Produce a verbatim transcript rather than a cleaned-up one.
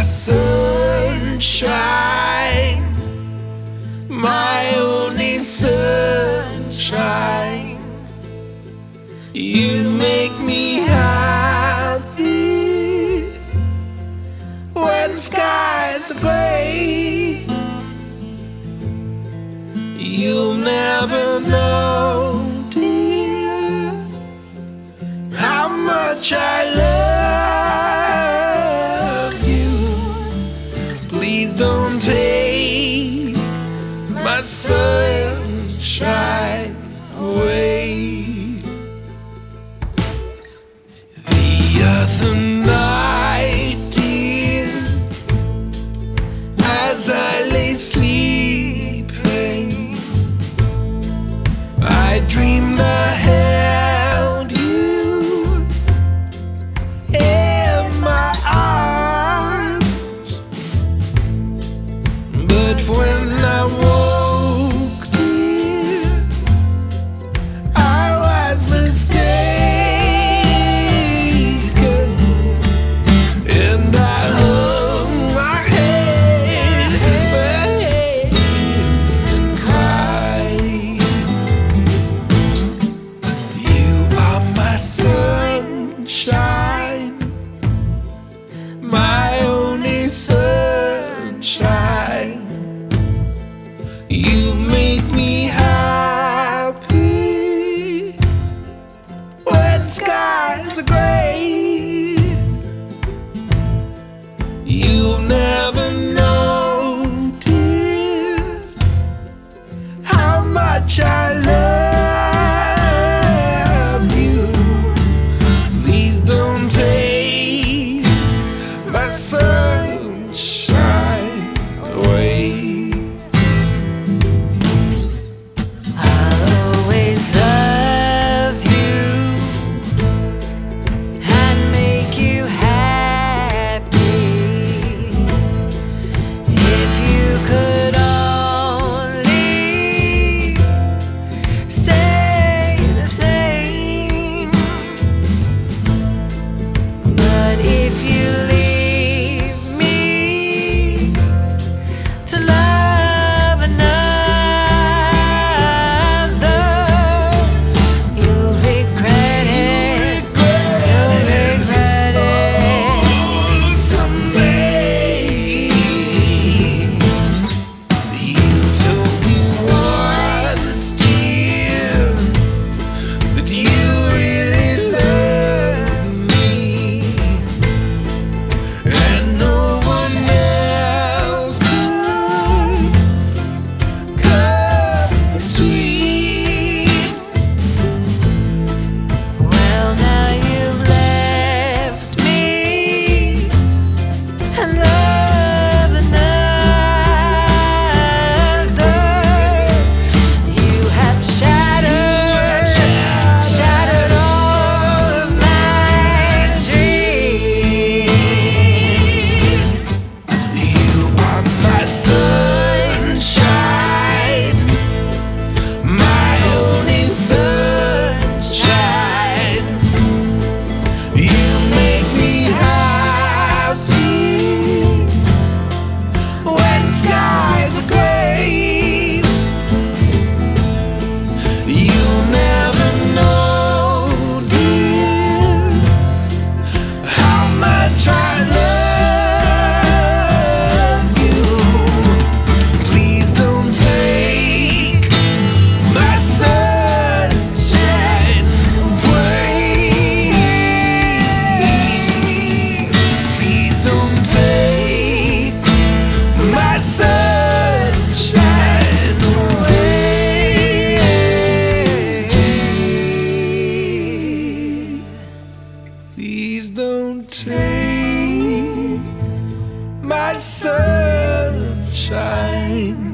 my sunshine, my only sunshine. You make me happy when the skies are gray. You'll never know, dear, how much I love you. Please don't take my sunshine away. The other night, dear, as I lay sleeping, I dreamed I held you in my arms. But when I woke, dear, I was mistaken, and I hung my head and cried. You are my sunshine, my only sunshine. You make me happy when the skies are gray. You'll never know, dear, how much I love you. Please don't take my sunshine away. I'll always love you and make you happy. If you could only say the same. But if you leave me to love another, you'll regret it. You'll regret it Someday. You told me once, dear, that you really loved me, and no one else could come between. Well, now you've left me and love another. You have shattered, shattered all of my dreams. You are my sunshine, my only sunshine. You make me happy when skies are gray. You'll never know, dear, how much I love you. Please don't take my sunshine away. Please don't take my sunshine away. Please don't take my sunshine